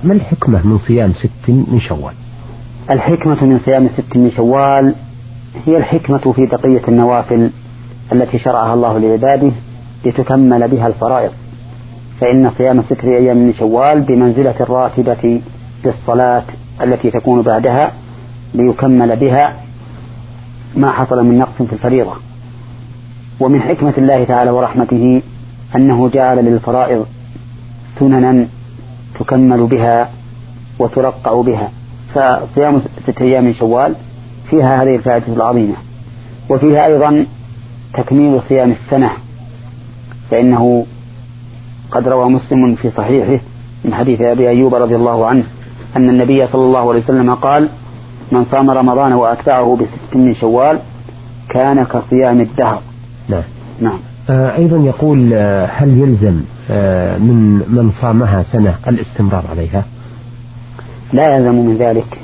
ما الحكمة من صيام 6 من شوال؟ الحكمة من صيام 6 من شوال هي الحكمة في بقية النوافل التي شرعها الله لعباده لتكمل بها الفرائض، فإن صيام 6 أيام من شوال بمنزلة الراتبة للصلاة التي تكون بعدها ليكمل بها ما حصل من نقص في الفريضة. ومن حكمة الله تعالى ورحمته أنه جعل للفرائض سننا تكمل بها وترقع بها، فصيام 6 أيام من شوال فيها هذه الفائدة العظيمة. وفيها أيضا تكميل صيام السنة، فإنه قد روى مسلم في صحيحه من حديث أبي أيوب رضي الله عنه أن النبي صلى الله عليه وسلم قال: من صام رمضان وأتبعه ب6 من شوال كان كصيام الدهر. نعم. أيضا يقول: هل يلزم من صامها سنة الاستمرار عليها؟ لا يلزم من ذلك،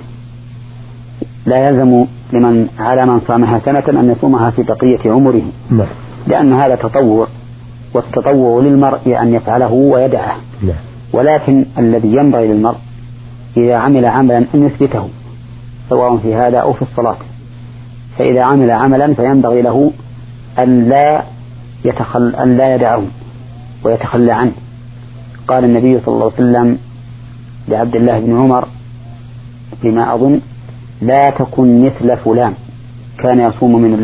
لا يلزم على من صامها سنة أن يصومها في بقية عمره. نعم. لأن هذا تطوع، والتطوع للمرء أن يفعله ويدعه. نعم. ولكن الذي ينبغي للمرء إذا عمل عملا أن يثبته، سواء في هذا أو في الصلاة. فإذا عمل عملا فينبغي له أن لا يدعه ويتخلى عنه. قال النبي صلى الله عليه وسلم لعبد الله بن عمر بما أظن: لا تكن مثل فلان كان يقوم من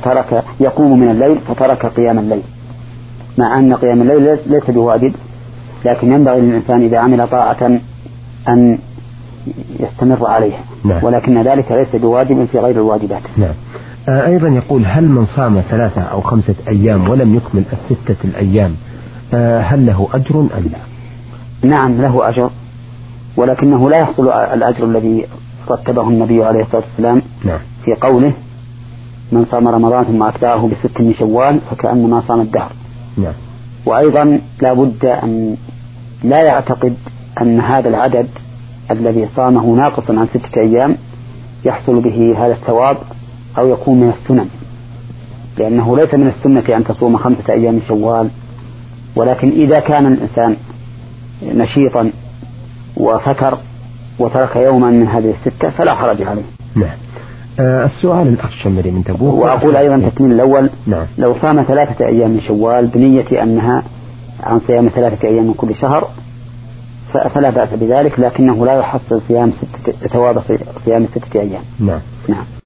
الليل فترك قيام الليل. مع أن قيام الليل ليس بواجب، لكن ينبغي للإنسان إذا عمل طاعة أن يستمر عليها. نعم. ولكن ذلك ليس بواجب في غير الواجبات. نعم. أيضا يقول: هل من صام 3 أو 5 أيام ولم يكمل 6 الأيام هل له أجر أم لا؟ نعم له أجر، ولكنه لا يحصل الأجر الذي رتبه النبي عليه الصلاة والسلام. نعم. في قوله: من صام رمضان ثم أتبعه ب6 من شوال فكأنما صام الدهر. نعم. وأيضا لا بد أن لا يعتقد أن هذا العدد الذي صامه ناقصا عن 6 أيام يحصل به هذا الثواب أو يكون من السنن، لأنه ليس من السنة أن تصوم 5 أيام من شوال. ولكن إذا كان الإنسان نشيطا وفكر وترك يوما من هذه 6 فلا حرج عليه. نعم. السؤال الأخ شمري من تبوك. وأقول أيضا تكميل الأول: نعم. لو صام 3 أيام من شوال بنية أنها عن صيام 3 أيام من كل شهر فلا بأس بذلك، لكنه لا يحصل ثواب صيام 6 أيام. نعم. نعم.